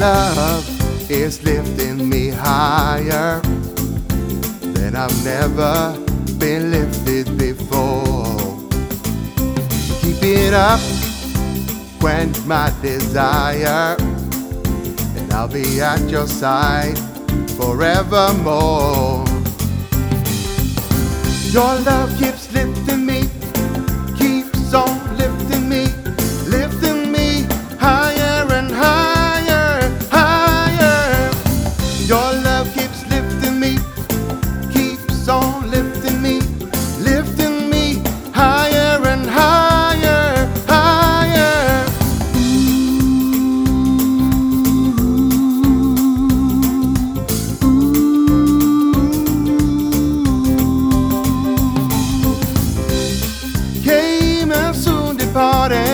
love is lifting me higher than I've never been lifted before. Keep it up, quench my desire, and I'll be at your side forevermore. Your love keeps lifting me, keeps on lifting me, lifting me higher and higher, higher. Your love keeps lifting me, keeps on lifting me, lifting me higher and higher, higher. Came and soon departed.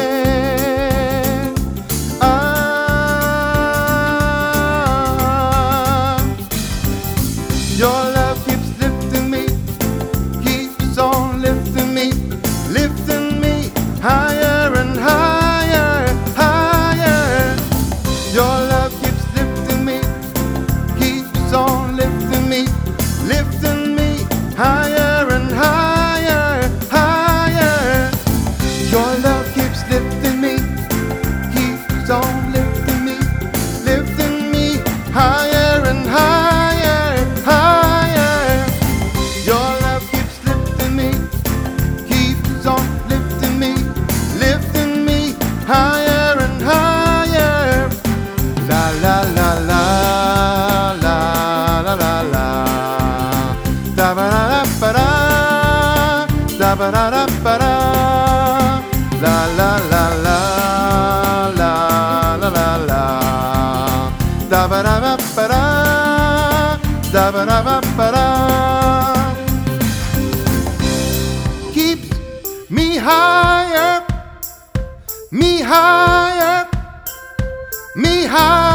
Your love keeps lifting me, keeps on lifting me, lifting me higher and higher, higher. Your love keeps lifting me, keeps on lifting me, lifting me higher and higher, higher. Your love keeps lifting me, keeps on lifting me, lifting me higher and higher, higher. Your love keeps lifting me, keeps on lifting me, lifting me higher and higher. La la la la la la la la. Da ba da da ba da, da ba da da ba da. La la la la la la la la. Da ba da ba ba da, da ba da ba ba da. Keeps me higher, me higher, me higher.